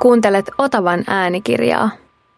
Kuuntelet Otavan äänikirjaa.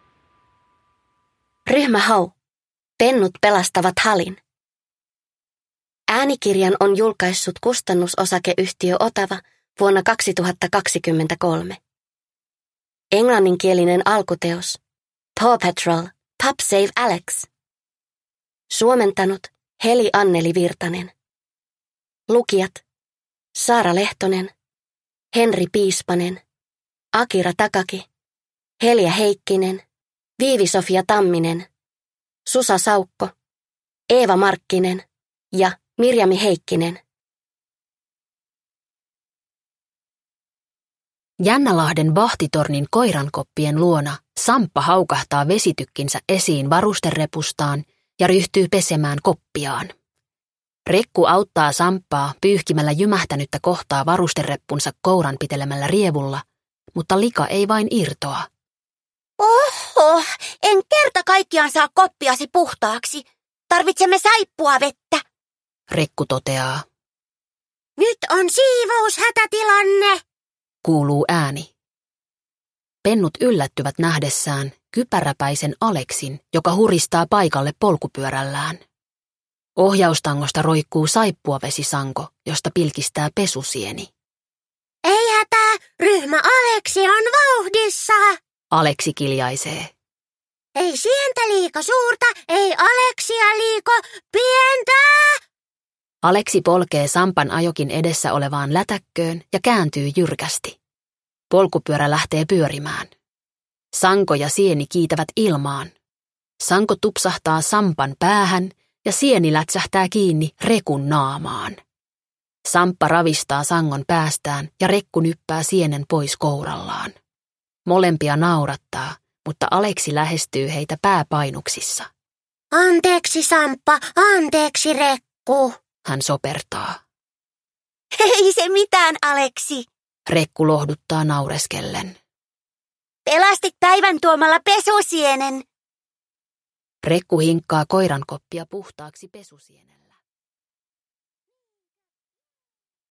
Ryhmä Hau. Pennut pelastavat halin. Äänikirjan on julkaissut kustannusosakeyhtiö Otava vuonna 2023. Englanninkielinen alkuteos Paw Patrol, Pup Save Alex. Suomentanut Heli Anneli Virtanen. Lukijat Saara Lehtonen, Henri Piispanen, Akira Takaki, Helja Heikkinen, Viivi-Sofia Tamminen, Susa Saukko, Eeva Markkinen ja Mirjami Heikkinen. Jännälahden vahtitornin koirankoppien luona Samppa haukahtaa vesitykkinsä esiin varusterepustaan ja ryhtyy pesemään koppiaan. Rekku auttaa Samppaa pyyhkimällä jymähtänyttä kohtaa varustereppunsa kouran pitelemällä rievulla, mutta lika ei vain irtoa. Oho, en kerta kaikkiaan saa koppiasi puhtaaksi. Tarvitsemme saippua vettä. Rekku toteaa. Nyt on siivoushätätilanne, Kuuluu ääni. Pennut yllättyvät nähdessään kypäräpäisen Aleksin, joka huristaa paikalle polkupyörällään. Ohjaustangosta roikkuu saippuavesisanko, josta pilkistää pesusieni. Ei hätää, ryhmä Aleksi on vauhdissa. Aleksi kiljaisee. Ei sientä liika suurta, ei Aleksia liiko pientä. Aleksi polkee Sampan ajokin edessä olevaan lätäkköön ja kääntyy jyrkästi. Polkupyörä lähtee pyörimään. Sanko ja sieni kiitävät ilmaan. Sanko tupsahtaa Sampan päähän ja sieni lätsähtää kiinni Rekun naamaan. Samppa ravistaa sangon päästään ja Rekku nyppää sienen pois kourallaan. Molempia naurattaa, mutta Aleksi lähestyy heitä pääpainuksissa. Anteeksi Samppa, anteeksi Rekku. Hän sopertaa. Ei se mitään, Aleksi. Rekku lohduttaa naureskellen. Pelastit päivän tuomalla pesusienen. Rekku hinkkaa koirankoppia puhtaaksi pesusienellä.